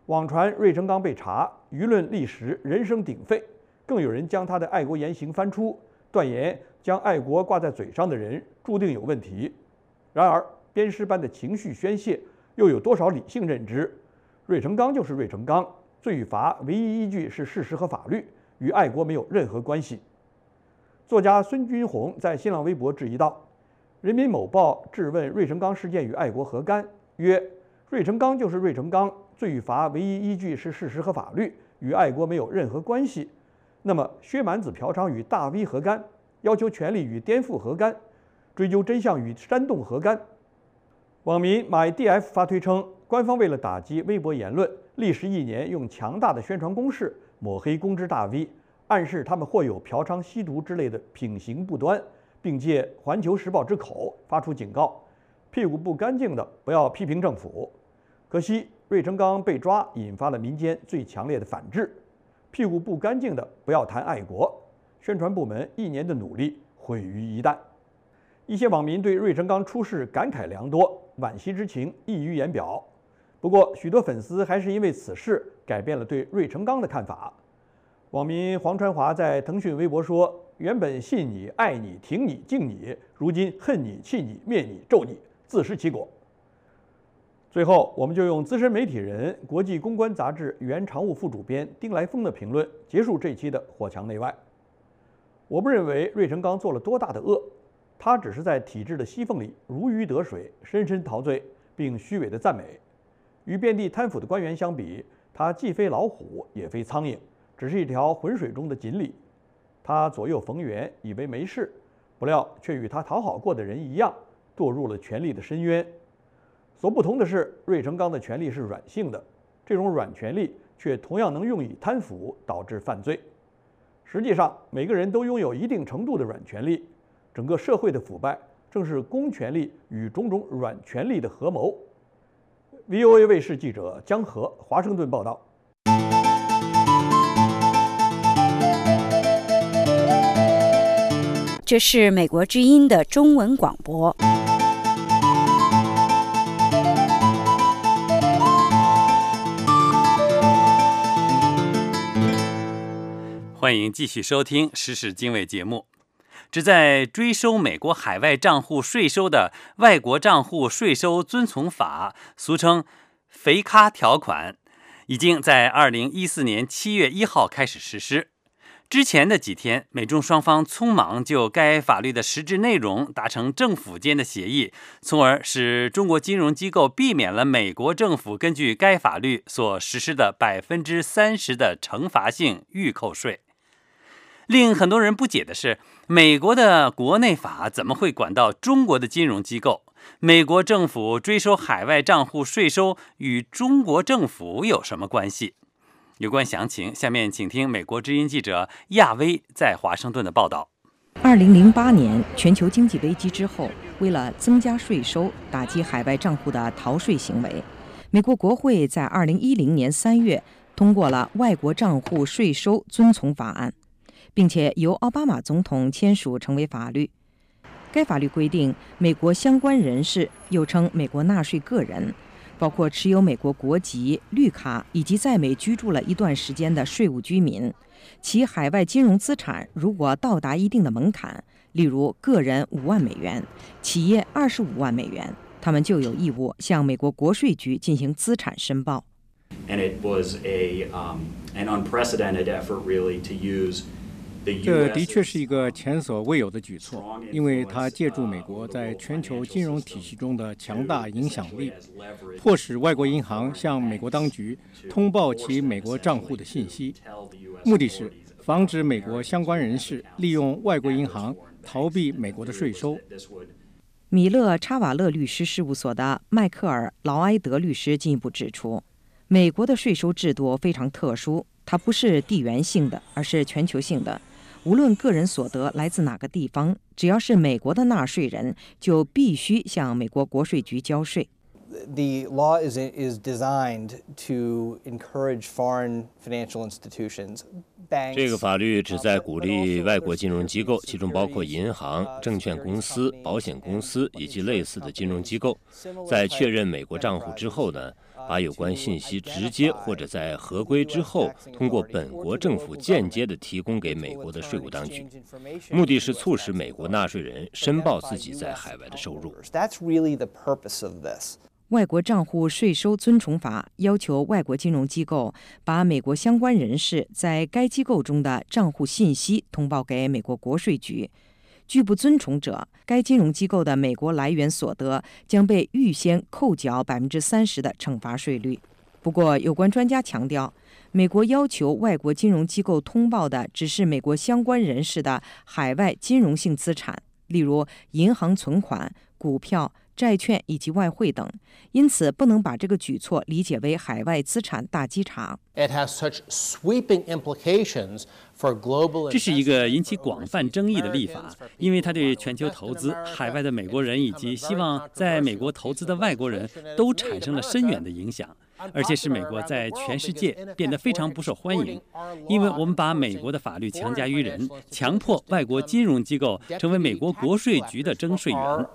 网传芮成钢被查，舆论立时人声鼎沸，更有人将他的爱国言行翻出，断言将爱国挂在嘴上的人注定有问题。然而，鞭尸般的情绪宣泄，又有多少理性认知？芮成钢就是芮成钢，罪与罚唯一依据是事实和法律，与爱国没有任何关系。作家孙军红在新浪微博质疑道：“人民某报质问芮成钢事件与爱国何干？曰：芮成钢就是芮成钢，罪与罚唯一依据是事实和法律，与爱国没有任何关系。那么薛蛮子嫖娼与大 V 何干？要求权利与颠覆何干？追究真相与煽动何干？”网民MyDF 发推称，官方为了打击微博言论，历时1年用强大的宣传攻势抹黑公知大 V， 暗示他们或有嫖娼、吸毒之类的品行不端，并借《环球时报》之口发出警告：屁股不干净的不要批评政府。可惜芮成钢被抓，引发了民间最强烈的反制。屁股不干净的不要谈爱国，宣传部门1年的努力毁于一旦。一些网民对芮成钢出事感慨良多，惋惜之情溢于言表。不过，许多粉丝还是因为此事改变了对芮成钢的看法。网民黄川华在腾讯微博说：“原本信你、爱你、挺你、敬你，如今恨你、气你、灭你、咒你，自食其果。”最后，我们就用资深媒体人、国际公关杂志原常务副主编丁来峰的评论结束这期的火墙内外。我不认为芮成钢做了多大的恶，他只是在体制的隙缝里如鱼得水，深深陶醉，并虚伪的赞美。与遍地贪腐的官员相比，他既非老虎，也非苍蝇，只是一条浑水中的锦鲤。他左右逢源，以为没事，不料却与他讨好过的人一样，堕入了权力的深渊。所不同的是，芮成钢的权力是软性的，这种软权力却同样能用以贪腐，导致犯罪。实际上，每个人都拥有一定程度的软权力。整个社会的腐败，正是公权力与种种软权力的合谋。VOA 卫视记者江河华盛顿报道。 这是美国之音的中文广播。 欢迎继续收听时事经纬节目。旨在追收美国海外账户税收的《外国账户税收遵从法》，俗称肥咖条款，已经在2014年7月1号开始实施。之前的几天，美中双方匆忙就该法律的实质内容达成政府间的协议，从而使中国金融机构避免了美国政府根据该法律所实施的30%的惩罚性预扣税。令很多人不解的是，美国的国内法怎么会管到中国的金融机构？美国政府追收海外账户税收与中国政府有什么关系？有关详情，下面请听美国之音记者亚威在华盛顿的报道。 2008年全球经济危机之后，为了增加税收，打击海外账户的逃税行为，美国国会在2010年3月通过了《外国账户税收遵从法案》，并且由奥巴马总统签署成为法律。该法律规定，美国相关人士，又称美国纳税个人，包括持有美国国籍、绿卡以及在美居住了一段时间的税务居民，其海外金融资产如果到达一定的门槛，例如个人5万美元，企业25万美元，他们就有义务向美国国税局进行资产申报。 And it was an unprecedented effort, really, to use 这的确是一个前所未有的举措，因为它借助美国在全球金融体系中的强大影响力，迫使外国银行向美国当局通报其美国账户的信息，目的是防止美国相关人士利用外国银行逃避美国的税收。 米勒查瓦勒律师事务所的迈克尔·劳埃德律师进一步指出，美国的税收制度非常特殊，它不是地缘性的，而是全球性的。无论个人所得来自哪个地方，只要是美国的纳税人，就必须向美国国税局交税。 The law is designed to encourage foreign financial institutions 这个法律旨在鼓励外国金融机构，其中包括银行、证券公司、保险公司以及类似的金融机构，在确认美国账户之后呢，把有关信息直接或者在合规之后，通过本国政府间接地提供给美国的税务当局，目的是促使美国纳税人申报自己在海外的收入。 外国账户税收遵从法要求外国金融机构把美国相关人士在该机构中的账户信息通报给美国国税局。拒不遵从者，该金融机构的美国来源所得将被预先扣缴30%的惩罚税率。不过，有关专家强调，美国要求外国金融机构通报的只是美国相关人士的海外金融性资产，例如银行存款、股票、债券以及外汇等，因此不能把这个举措理解为海外资产大稽查。 这是一个引起广泛争议的立法，因为它对全球投资、海外的美国人以及希望在美国投资的外国人都产生了深远的影响，而且使美国在全世界变得非常不受欢迎，因为我们把美国的法律强加于人，强迫外国金融机构成为美国国税局的征税员。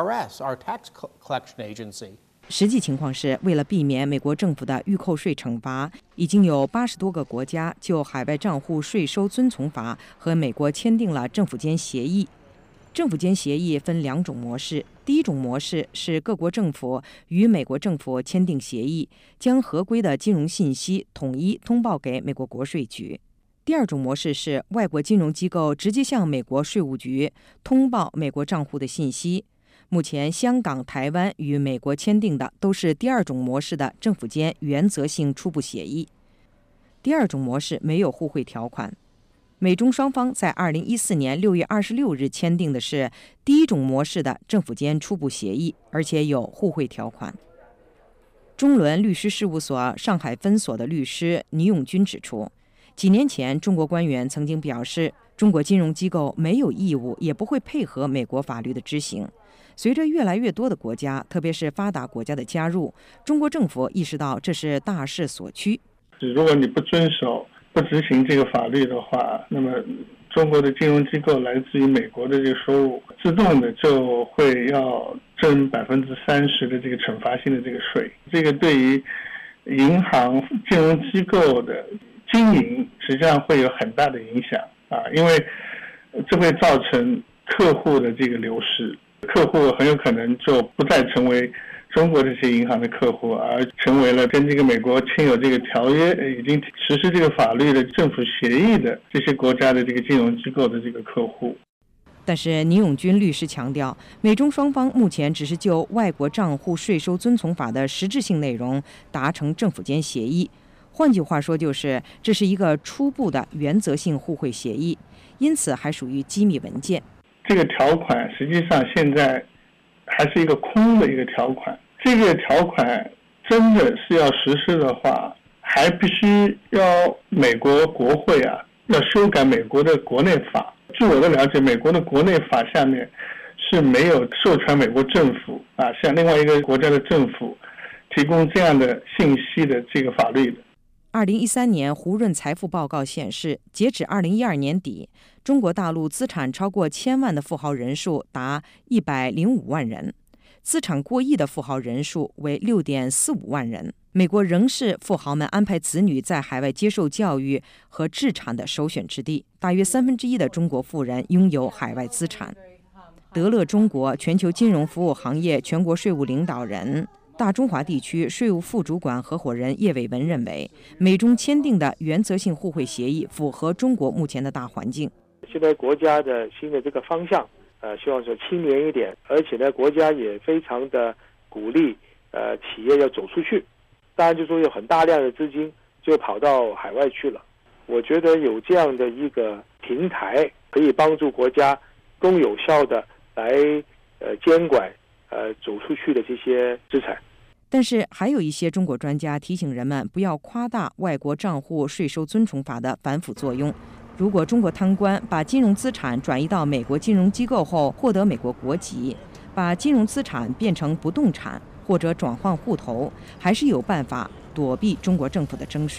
实际情况是，为了避免美国政府的预扣税惩罚，已经有80多个国家就海外账户税收遵从法和美国签订了政府间协议。政府间协议分2种模式，第一种模式是各国政府与美国政府签订协议，将合规的金融信息统一通报给美国国税局。第二种模式是外国金融机构直接向美国税务局通报美国账户的信息。目前，香港、台湾与美国签订的都是第二种模式的政府间原则性初步协议。第二种模式没有互惠条款。美中双方在2014年6月26日签订的是第一种模式的政府间初步协议，而且有互惠条款。中伦律师事务所上海分所的律师倪永军指出，几年前中国官员曾经表示，中国金融机构没有义务也不会配合美国法律的执行。随着越来越多的国家，特别是发达国家的加入，中国政府意识到这是大势所趋。 如果你不遵守、不执行这个法律的话，那么中国的金融机构来自于美国的这个收入，自动的就会要征30%的这个惩罚性的这个税。这个对于银行、金融机构的经营实际上会有很大的影响因为这会造成客户的这个流失。客户很有可能就不再成为中国这些银行的客户，而成为了跟这个美国签有这个条约、已经实施这个法律的政府协议的这些国家的这个金融机构的这个客户。 但是倪永军律师强调，美中双方目前只是就外国账户税收遵从法的实质性内容达成政府间协议。换句话说，就是这是一个初步的原则性互惠协议，因此还属于机密文件。 这个条款实际上现在还是一个空的一个条款，这个条款真的是要实施的话，还必须要美国国会要修改美国的国内法。据我的了解，美国的国内法下面是没有授权美国政府向另外一个国家的政府提供这样的信息的这个法律的。 2013年胡润财富报告显示，截止2012年底，中国大陆资产超过1000万的富豪人数达105万人，资产过亿的富豪人数为6.45万人。美国仍是富豪们安排子女在海外接受教育和置产的首选之地，大约1/3的中国富人拥有海外资产。德乐中国全球金融服务行业全国税务领导人、大中华地区税务副主管合伙人叶伟文认为，美中签订的原则性互惠协议符合中国目前的大环境。 现在国家的新的这个方向，希望说青年一点，而且呢，国家也非常的鼓励企业要走出去。当然，就说有很大量的资金就跑到海外去了。我觉得有这样的一个平台，可以帮助国家更有效的来监管走出去的这些资产。 但是还有一些中国专家提醒人们不要夸大外国账户税收遵从法的反腐作用。如果中国贪官把金融资产转移到美国金融机构后获得美国国籍，把金融资产变成不动产或者转换户头，还是有办法躲避中国政府的征税。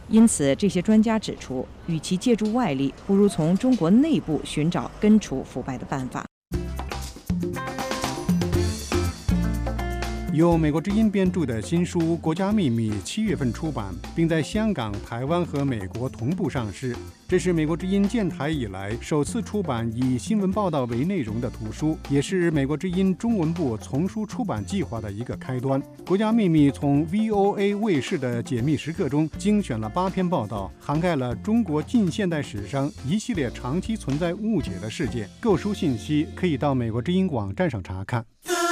因此，这些专家指出，与其借助外力，不如从中国内部寻找根除腐败的办法。 由美国之音编著的新书《国家秘密》7月份出版，并在香港、台湾和美国同步上市。这是美国之音建台以来首次出版以新闻报道为内容的图书，也是美国之音中文部丛书出版计划的一个开端。《国家秘密》从 VOA 卫视的解密时刻中精选了8篇报道，涵盖了中国近现代史上一系列长期存在误解的事件。购书信息可以到美国之音网站上查看。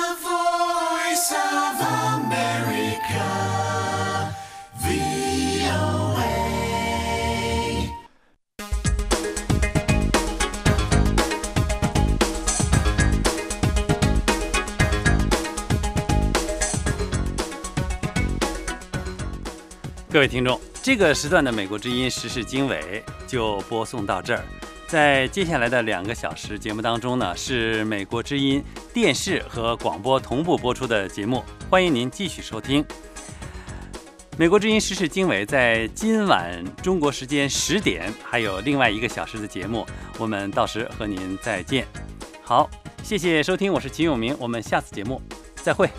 各位听众，这个时段的美国之音时事经纬就播送到这儿。在接下来的2个小时节目当中呢，是美国之音电视和广播同步播出的节目，欢迎您继续收听。美国之音时事经纬在今晚中国时间10点还有另外1个小时的节目，我们到时和您再见。好，谢谢收听，我是秦永明，我们下次节目再会。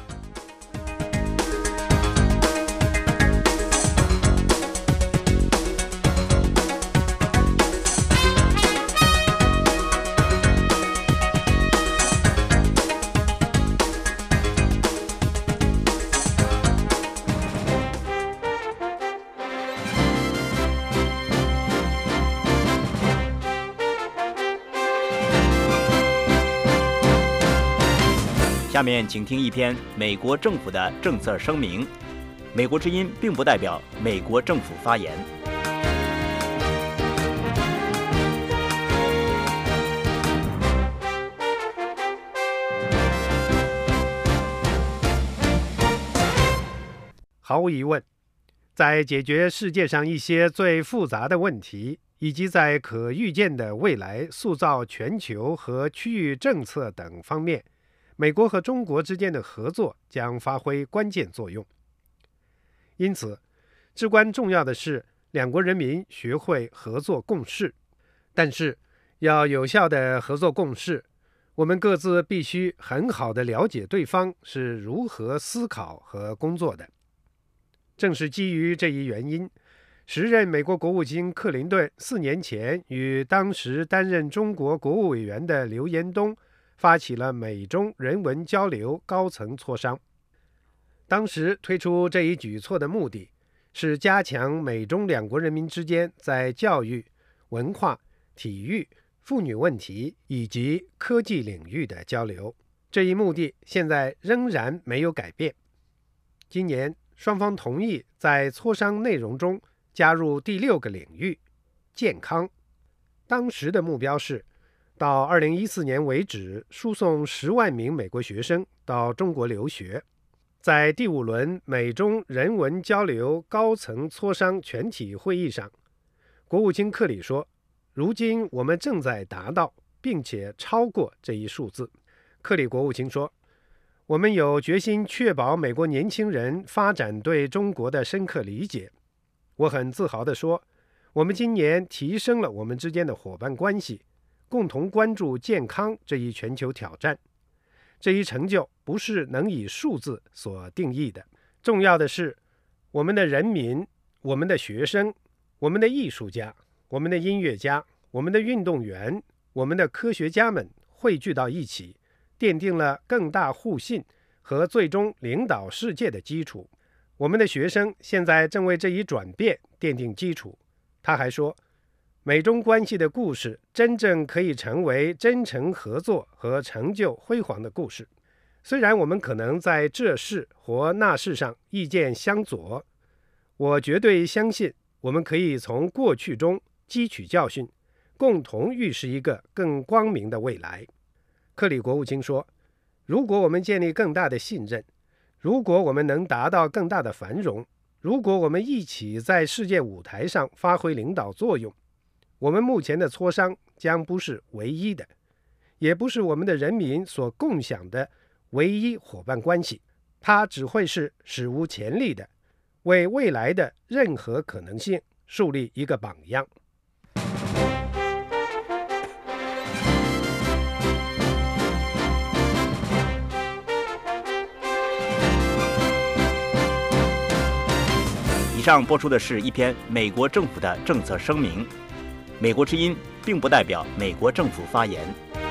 下面请听一篇美国政府的政策声明。美国之音并不代表美国政府发言。 毫无疑问，在解决世界上一些最复杂的问题，以及在可预见的未来塑造全球和区域政策等方面，美国和中国之间的合作将发挥关键作用。因此，至关重要的是两国人民学会合作共事。但是，要有效的合作共事，我们各自必须很好地了解对方是如何思考和工作的。正是基于这一原因，时任美国国务卿克林顿4年前与当时担任中国国务委员的刘延东发起了美中人文交流高层磋商。当时推出这一举措的目的是加强美中两国人民之间在教育、文化、体育、妇女问题以及科技领域的交流。这一目的现在仍然没有改变。今年双方同意在磋商内容中加入第6个领域，健康。当时的目标是到2014年为止输送10万名美国学生到中国留学。在第5轮美中人文交流高层磋商全体会议上，国务卿克里说，如今我们正在达到并且超过这一数字。克里国务卿说，我们有决心确保美国年轻人发展对中国的深刻理解。我很自豪地说，我们今年提升了我们之间的伙伴关系，共同关注健康这一全球挑战。这一成就不是能以数字所定义的，重要的是我们的人民、我们的学生、我们的艺术家、我们的音乐家、我们的运动员、我们的科学家们汇聚到一起，奠定了更大互信和最终领导世界的基础。我们的学生现在正为这一转变奠定基础。他还说，美中关系的故事真正可以成为真诚合作和成就辉煌的故事。虽然我们可能在这事或那事上意见相左，我绝对相信我们可以从过去中汲取教训，共同预示一个更光明的未来。克里国务卿说，如果我们建立更大的信任，如果我们能达到更大的繁荣，如果我们一起在世界舞台上发挥领导作用，我们目前的磋商将不是唯一的，也不是我们的人民所共享的唯一伙伴关系，它只会是史无前例的，为未来的任何可能性树立一个榜样。 以上播出的是一篇美国政府的政策声明。美国之音并不代表美国政府发言。